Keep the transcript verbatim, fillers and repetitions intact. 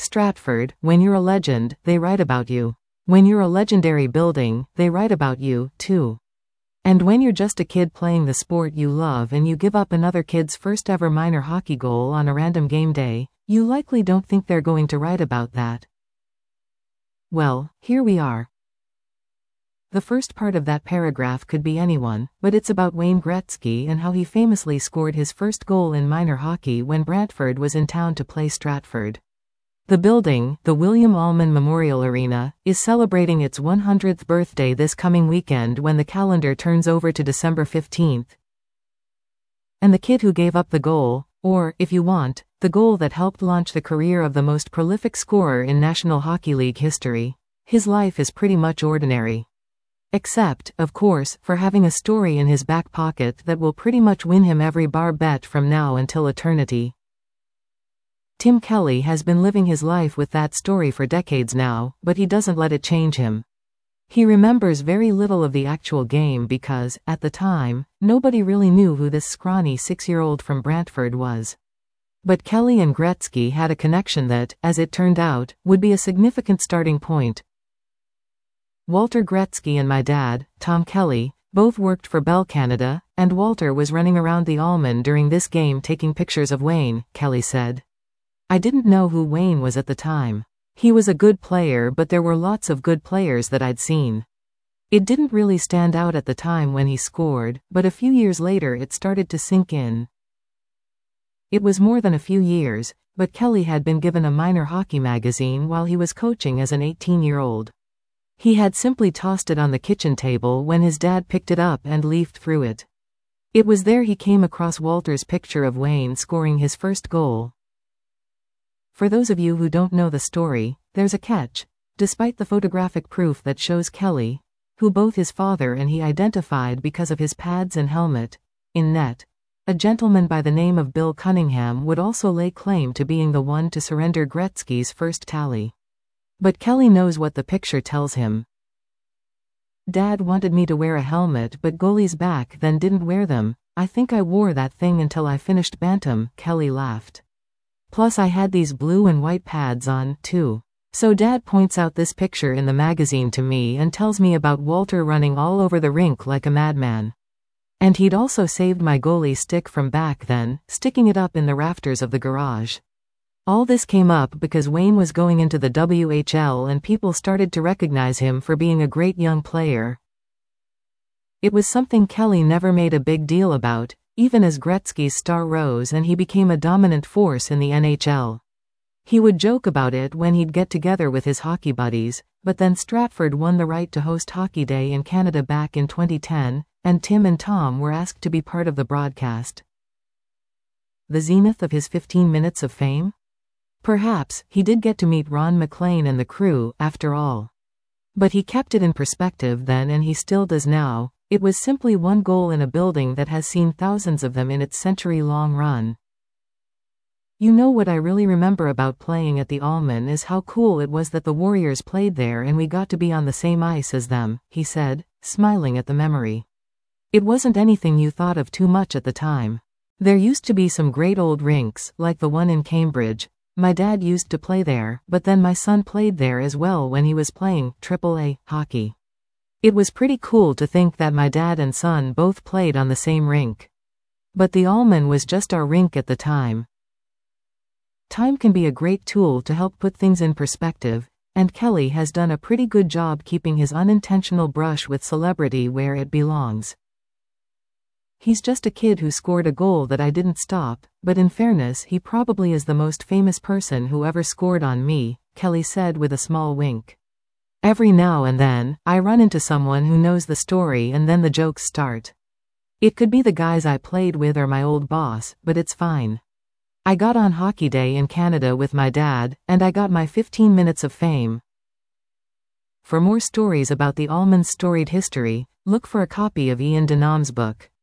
Stratford, when you're a legend, they write about you. When you're a legendary building, they write about you, too. And when you're just a kid playing the sport you love and you give up another kid's first ever minor hockey goal on a random game day, you likely don't think they're going to write about that. Well, here we are. The first part of that paragraph could be anyone, but it's about Wayne Gretzky and how he famously scored his first goal in minor hockey when Brantford was in town to play Stratford. The building, the William Allman Memorial Arena, is celebrating its one hundredth birthday this coming weekend when the calendar turns over to December fifteenth. And the kid who gave up the goal, or, if you want, the goal that helped launch the career of the most prolific scorer in National Hockey League history, his life is pretty much ordinary. Except, of course, for having a story in his back pocket that will pretty much win him every bar bet from now until eternity. Tim Kelly has been living his life with that story for decades now, but he doesn't let it change him. He remembers very little of the actual game because, at the time, nobody really knew who this scrawny six-year-old from Brantford was. But Kelly and Gretzky had a connection that, as it turned out, would be a significant starting point. Walter Gretzky and my dad, Tom Kelly, both worked for Bell Canada, and Walter was running around the Allman during this game taking pictures of Wayne, Kelly said. I didn't know who Wayne was at the time. He was a good player, but there were lots of good players that I'd seen. It didn't really stand out at the time when he scored, but a few years later it started to sink in. It was more than a few years, but Kelly had been given a minor hockey magazine while he was coaching as an eighteen-year-old. He had simply tossed it on the kitchen table when his dad picked it up and leafed through it. It was there he came across Walter's picture of Wayne scoring his first goal. For those of you who don't know the story, there's a catch. Despite the photographic proof that shows Kelly, who both his father and he identified because of his pads and helmet, in net, a gentleman by the name of Bill Cunningham would also lay claim to being the one to surrender Gretzky's first tally. But Kelly knows what the picture tells him. Dad wanted me to wear a helmet, but goalies back then didn't wear them. I think I wore that thing until I finished bantam, Kelly laughed. Plus I had these blue and white pads on, too. So Dad points out this picture in the magazine to me and tells me about Walter running all over the rink like a madman. And he'd also saved my goalie stick from back then, sticking it up in the rafters of the garage. All this came up because Wayne was going into the W H L and people started to recognize him for being a great young player. It was something Kelly never made a big deal about, even as Gretzky's star rose and he became a dominant force in the N H L. He would joke about it when he'd get together with his hockey buddies, but then Stratford won the right to host Hockey Day in Canada back in twenty ten, and Tim and Tom were asked to be part of the broadcast. The zenith of his fifteen minutes of fame? Perhaps, he did get to meet Ron MacLean and the crew, after all. But he kept it in perspective then and he still does now. It was simply one goal in a building that has seen thousands of them in its century-long run. You know what I really remember about playing at the Allman is how cool it was that the Warriors played there and we got to be on the same ice as them, he said, smiling at the memory. It wasn't anything you thought of too much at the time. There used to be some great old rinks, like the one in Cambridge. My dad used to play there, but then my son played there as well when he was playing triple A hockey. It was pretty cool to think that my dad and son both played on the same rink. But the Allman was just our rink at the time. Time can be a great tool to help put things in perspective, and Kelly has done a pretty good job keeping his unintentional brush with celebrity where it belongs. He's just a kid who scored a goal that I didn't stop, but in fairness he probably is the most famous person who ever scored on me, Kelly said with a small wink. Every now and then, I run into someone who knows the story and then the jokes start. It could be the guys I played with or my old boss, but it's fine. I got on Hockey Day in Canada with my dad, and I got my fifteen minutes of fame. For more stories about the Allman's storied history, look for a copy of Ian Denham's book.